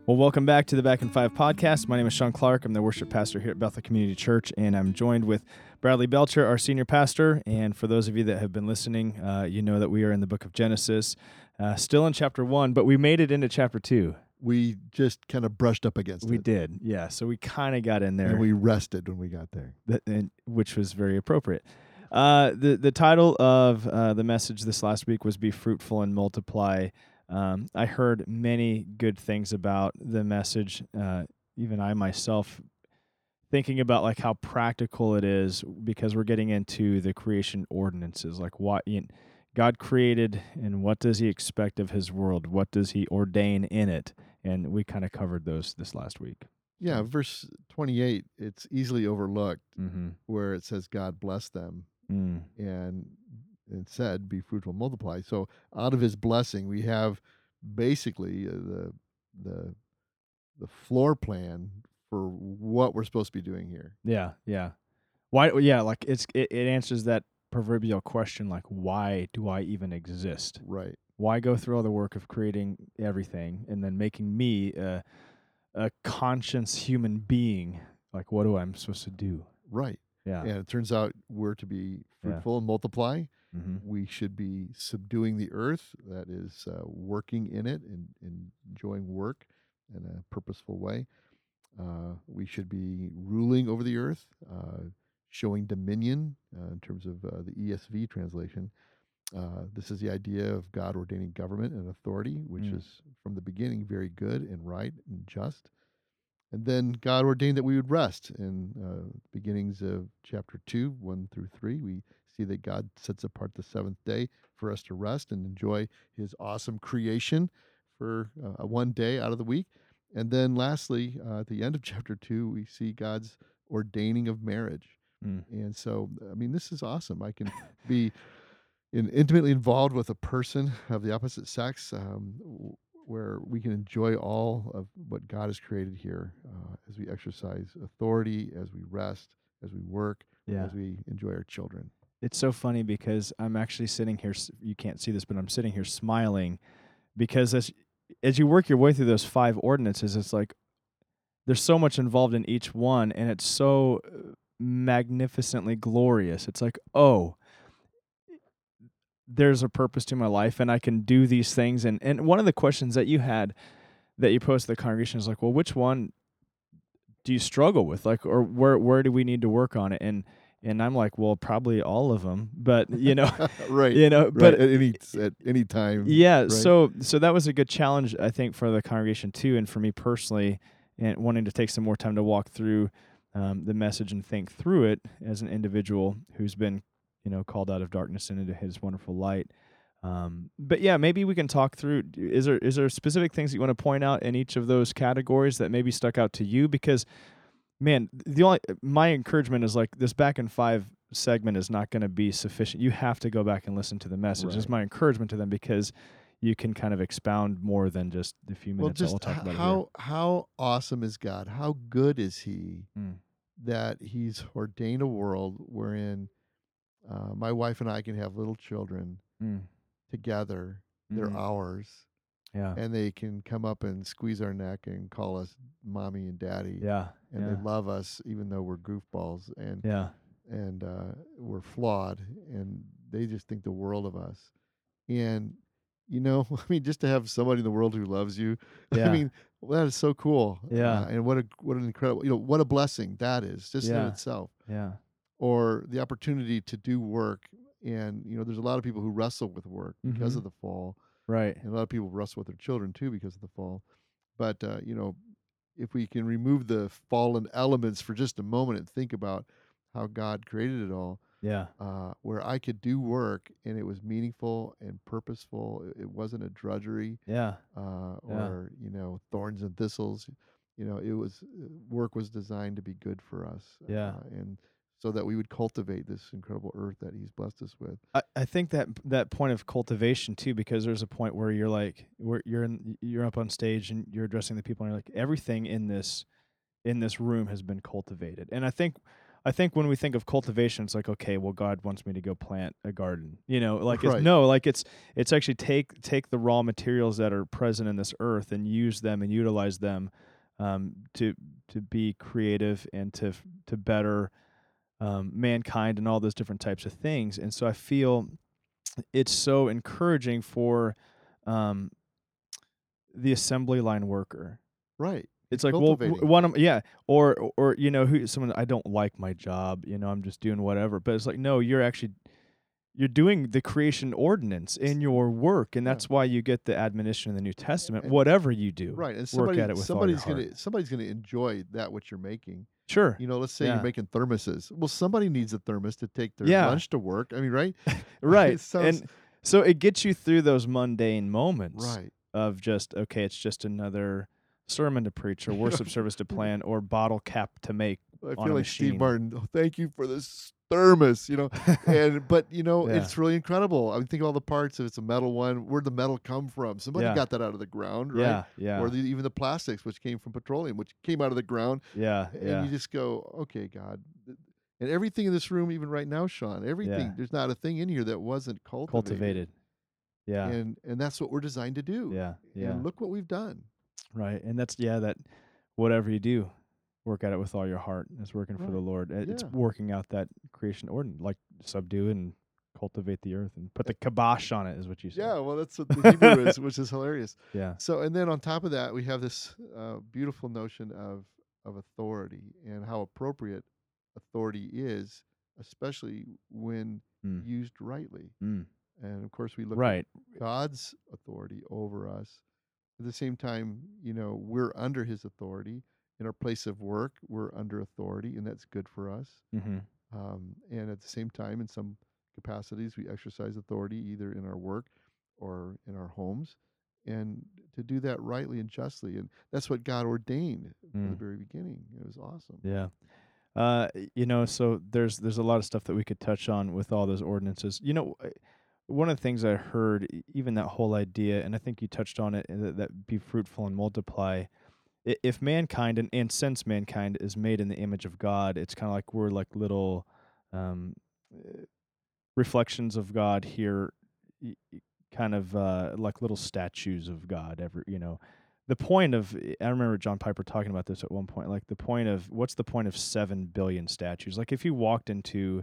Well, welcome back to the Back in Five podcast. My name is Sean Clark. I'm the worship pastor here at Bethel Community Church, and I'm joined with Bradley Belcher, our senior pastor. And for those of you that have been listening, you know that we are in the book of Genesis, still in chapter 1, but we made it into chapter 2. We just kind of brushed up against it. We did, yeah. So we kind of got in there. And we rested when we got there. Which was very appropriate. The title of the message this last week was Be Fruitful and Multiply. I heard many good things about the message, even I myself, thinking about like how practical it is because we're getting into the creation ordinances, like what God created and what does he expect of his world? What does he ordain in it? And we kind of covered those this last week. Yeah, verse 28, it's easily overlooked where it says God blessed them and said, be fruitful, multiply. So out of his blessing, we have basically the floor plan for what we're supposed to be doing here. Yeah. Why? Yeah, like it answers that proverbial question, like, why do I even exist? Right. Why go through all the work of creating everything and then making me a conscious human being? Like, what am I supposed to do? Right. Yeah. And it turns out we're to be fruitful and multiply. We should be subduing the earth, that is working in it and enjoying work in a purposeful way. We should be ruling over the earth, showing dominion in terms of the ESV translation. This is the idea of God ordaining government and authority, which is from the beginning very good and right and just. And then God ordained that we would rest. In beginnings of chapter 2, 1 through 3, we see that God sets apart the seventh day for us to rest and enjoy his awesome creation for one day out of the week. And then lastly, at the end of chapter 2, we see God's ordaining of marriage. And so, I mean, this is awesome. I can be intimately involved with a person of the opposite sex, where we can enjoy all of what God has created here as we exercise authority, as we rest, as we work, as we enjoy our children. It's so funny because I'm actually sitting here, you can't see this, but I'm sitting here smiling because as you work your way through those 5 ordinances, it's like there's so much involved in each one, and it's so magnificently glorious. It's like, oh, there's a purpose to my life and I can do these things. And one of the questions that you had that you posed to the congregation is like, well, which one do you struggle with? Like, or where do we need to work on it? And I'm like, well, probably all of them, but right. but at any time. Yeah. Right. So that was a good challenge, I think, for the congregation too. And for me personally, and wanting to take some more time to walk through the message and think through it as an individual who's been called out of darkness and into his wonderful light. But yeah, maybe we can talk through, is there specific things that you want to point out in each of those categories that maybe stuck out to you? Because, man, my encouragement is like this Back in 5 segment is not going to be sufficient. You have to go back and listen to the message. Right. Is my encouragement to them, because you can kind of expound more than just the few minutes that we'll talk about here. How awesome is God? How good is he that he's ordained a world wherein my wife and I can have little children together. They're ours. Yeah. And they can come up and squeeze our neck and call us mommy and daddy. Yeah. And they love us even though we're goofballs and we're flawed, and they just think the world of us. And I mean, just to have somebody in the world who loves you, I mean, that is so cool. Yeah. And what an incredible, what a blessing that is just in itself. Yeah. Or the opportunity to do work. And, there's a lot of people who wrestle with work because of the fall. Right. And a lot of people wrestle with their children too because of the fall. But, if we can remove the fallen elements for just a moment and think about how God created it all, where I could do work and it was meaningful and purposeful. It wasn't a drudgery. Or thorns and thistles. It was work was designed to be good for us. And so that we would cultivate this incredible earth that he's blessed us with. I think that point of cultivation too, because there's a point where you're like, you're up on stage and you're addressing the people, and you're like, everything in this room has been cultivated. And I think I think when we think of cultivation, it's like, okay, well, God wants me to go plant a garden. Like Right. it's actually take the raw materials that are present in this earth and use them and utilize them to be creative and to better mankind and all those different types of things. And so I feel it's so encouraging for um, the assembly line worker. Right. It's He's like, well, cultivating. or who someone, I don't like my job, I'm just doing whatever. But it's like, no, you're doing the creation ordinance in your work, and Yeah. that's why you get the admonition in the New Testament. And whatever you do, right. And work at it with all your somebody's gonna enjoy that what you're making. Sure. Let's say you're Yeah. making thermoses. Well, somebody needs a thermos to take their Yeah. lunch to work. I mean, right? Right. It sounds And so it gets you through those mundane moments right. of just, okay, it's just another sermon to preach or worship service to plan or bottle cap to make I on feel a like Steve machine. Martin. Oh, thank you for this thermos, but Yeah. it's really incredible. I mean, think of all the parts. If it's a metal one, where'd the metal come from? Somebody Yeah. got that out of the ground, right? Yeah. Or even the plastics, which came from petroleum, which came out of the ground. Yeah. And you just go, okay, God. And everything in this room, even right now, Sean, everything, Yeah. there's not a thing in here that wasn't cultivated. Yeah. And that's what we're designed to do. Yeah. And look what we've done. Right. And that's, that whatever you do, work at it with all your heart. It's working for Right. the Lord. It's Yeah. working out that creation ordinance, like subdue and cultivate the earth and put the kibosh on it, is what you said. Yeah, well, that's what the Hebrew is, which is hilarious. Yeah. So, and then on top of that, we have this beautiful notion of authority and how appropriate authority is, especially when used rightly. And of course, we look at God's authority over us. At the same time, we're under His authority. In our place of work, we're under authority, and that's good for us. Mm-hmm. And at the same time, in some capacities, we exercise authority either in our work or in our homes, and to do that rightly and justly. And that's what God ordained from the very beginning. It was awesome. Yeah. So there's a lot of stuff that we could touch on with all those ordinances. One of the things I heard, even that whole idea, and I think you touched on it, that be fruitful and multiply. If mankind, and since mankind is made in the image of God, it's kind of like we're like little reflections of God here, kind of like little statues of God. The point of, I remember John Piper talking about this at one point, like what's the point of 7 billion statues? Like if you walked into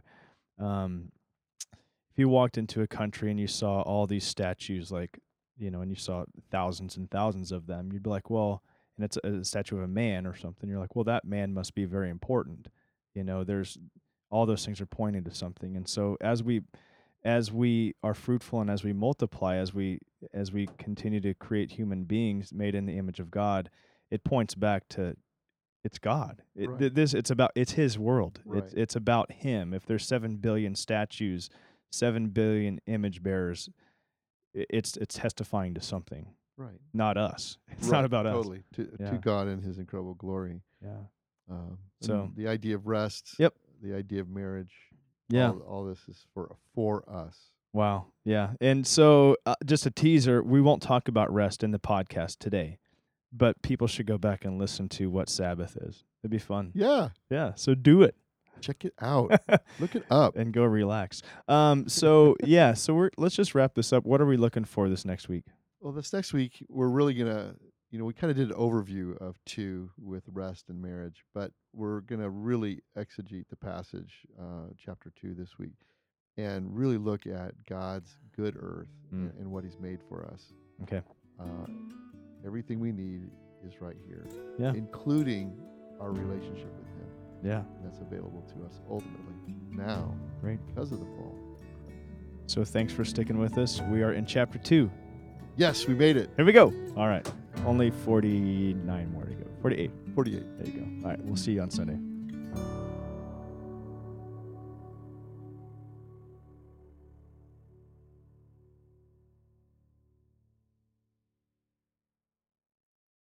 a country and you saw all these statues, like, and you saw thousands and thousands of them, you'd be like, well, and it's a statue of a man or something, you're like, well, that man must be very important. There's all those things are pointing to something. And so as we are fruitful and as we multiply, as we continue to create human beings made in the image of God, it points back to it's God. It's His world. Right. It's about Him. If there's 7 billion statues, 7 billion image bearers, it's testifying to something. Right. Not us. It's right. not about totally. us. To God and His incredible glory. Yeah. So the idea of rest. Yep. The idea of marriage. Yeah. All this is for us. Wow. Yeah. And so just a teaser, we won't talk about rest in the podcast today, but people should go back and listen to what Sabbath is. It'd be fun. Yeah. Yeah. So do it. Check it out. Look it up. And go relax. So let's just wrap this up. What are we looking for this next week? Well, this next week, we're really going to, we kind of did an overview of 2 with rest and marriage, but we're going to really exegete the passage, chapter 2 this week, and really look at God's good earth and what He's made for us. Okay. Everything we need is right here, including our relationship with Him. Yeah. And that's available to us ultimately now, because of the fall. So thanks for sticking with us. We are in chapter 2. Yes, we made it. Here we go. All right. Only 49 more to go. 48. 48. There you go. All right. We'll see you on Sunday.